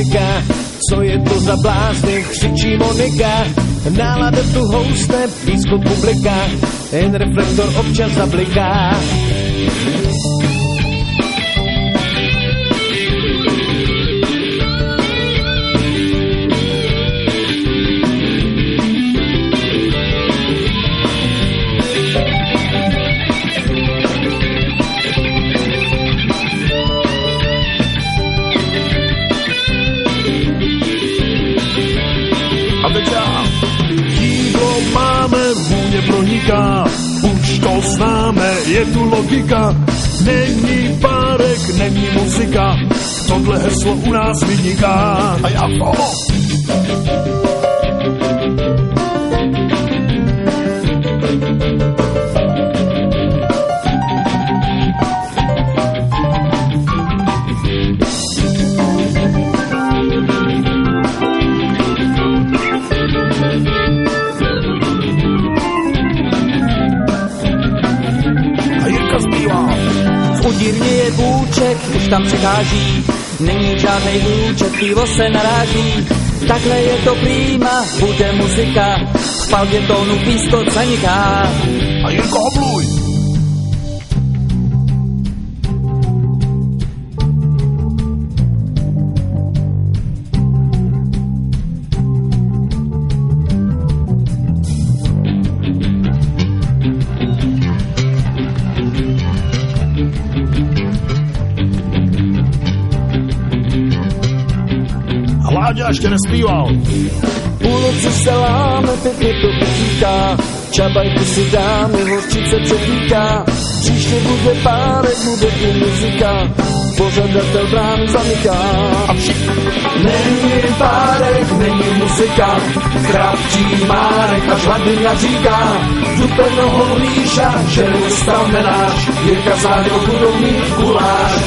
publika. Co je to za blázny, křičí Monika. Nálada tu housne, blízko publika. Jen reflektor občas zabliká. Jídlo máme, vůně proniká, už to známe, je tu logika. Není párek, není muzika, tohle heslo u nás vyniká. A já to. V udírně je bůček, už tam překáží, není žádnej hůček, pivo se naráží. Takhle je to prýma, bude muzika, v palbě tónu pískot zaniká. A Jirko, obluj! Láďa ještě nespíval. Půlnoci se láme, pěkně to vyříká. Čabajku si dáme, hořčice přetýká. Příště bude párek, bude i muzika. Pořadatel bránu zamyká. Není párek, není muzika. Kravčí Márek a Žladina říká. Dupe nohou Míša, že stav nenáš. Jirka záděl budou mít guláš.